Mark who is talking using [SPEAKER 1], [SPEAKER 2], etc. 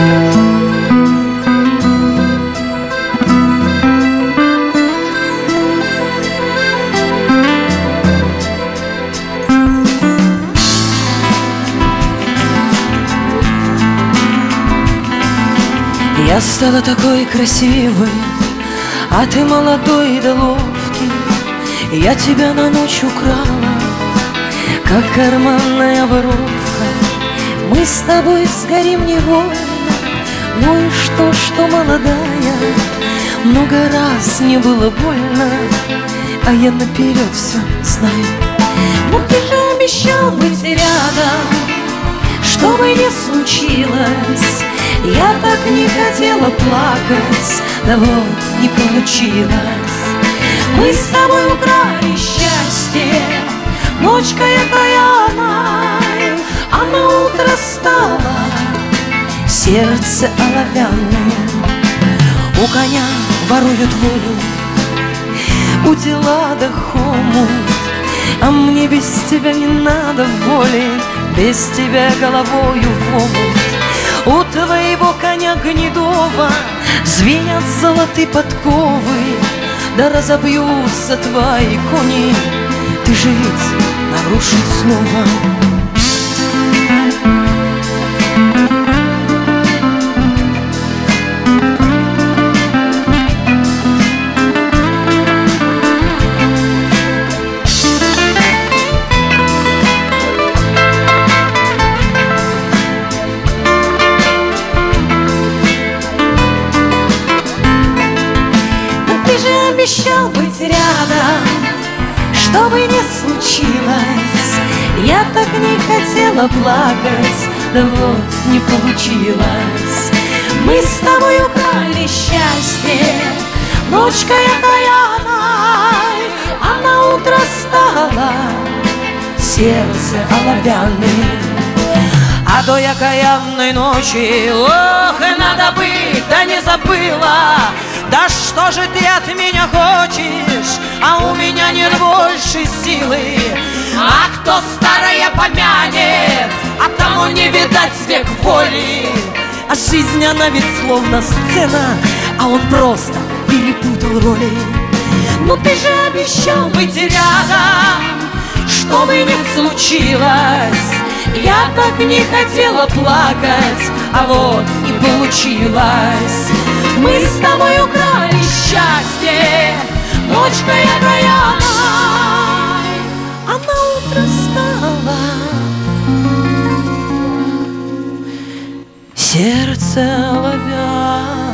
[SPEAKER 1] Я стала такой красивой, а ты молодой да ловкий. Я тебя на ночь украла, как карманная воровка. Мы с тобой сгорим невольно. Ну и что молодая, много раз мне было больно, а я наперед все знаю. Но ты же обещал быть рядом, что бы ни случилось. Я так не хотела плакать, да вот не получилось. Мы с тобой украли счастье, ночка окаянная, а на утро стало сердце оловянное. У коня воруют волю, у дела да хомут, а мне без тебя не надо воли, без тебя головою в омут. У твоего коня гнедого звенят золотые подковы, да разобьются твои кони, ты же ведь нарушить слово. Обещал быть рядом, что бы ни случилось. Я так не хотела плакать, да вот не получилось. Мы с тобой украли счастье, ночкой окаянной, а на утро стало сердце оловянным. А той окаянной ночи, ох, надо быть, да не забыла. Да что же ты от меня хочешь, а у меня нет больше силы. А кто старое помянет, а тому не видать век воли. А жизнь она ведь словно сцена, а он просто перепутал роли. Ну ты же обещал быть рядом, что бы ни случилось. Я так не хотела плакать, а вот не получилось. Мы с тобой украли счастье, ночкой окаянной, а на утро стало сердце оловянное.